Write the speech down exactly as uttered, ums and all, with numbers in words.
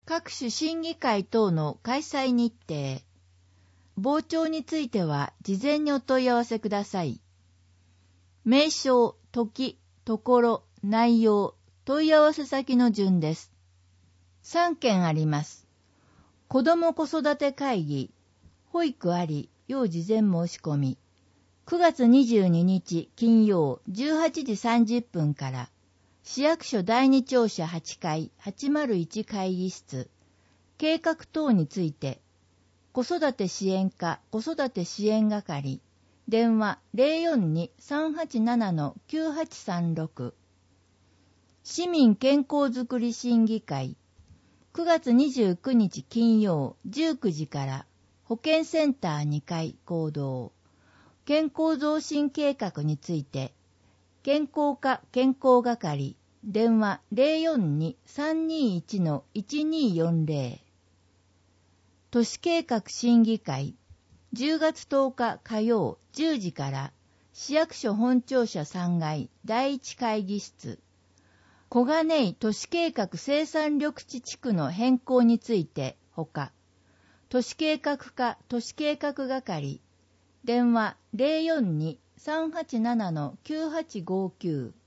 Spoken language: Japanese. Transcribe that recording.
各種審議会等の開催日程。傍聴については事前にお問い合わせください。名称、時、ところ、内容、問い合わせ先の順です。さん件あります。子ども子育て会議、保育あり、要事前申し込み。くがつにじゅうににち金曜じゅうはちじさんじゅっぷんから、市役所だいに庁舎はちかいはちまるいち会議室、計画等について、子育て支援課子育て支援係、電話 ゼロよんに さんはちなな きゅうはちさんろく。市民健康づくり審議会、くがつにじゅうくにち金曜じゅうくじから保健センターにかい講堂、健康増進計画について、健康課健康係、電話 ゼロよんに さんにいち いちによんゼロ。都市計画審議会、じゅうがつとおか火曜じゅうじから市役所本庁舎さんがいだいいち会議室、小金井都市計画生産緑地地区の変更についてほか、都市計画課都市計画係、電話 ゼロよんに さんはちなな きゅうはちごきゅう。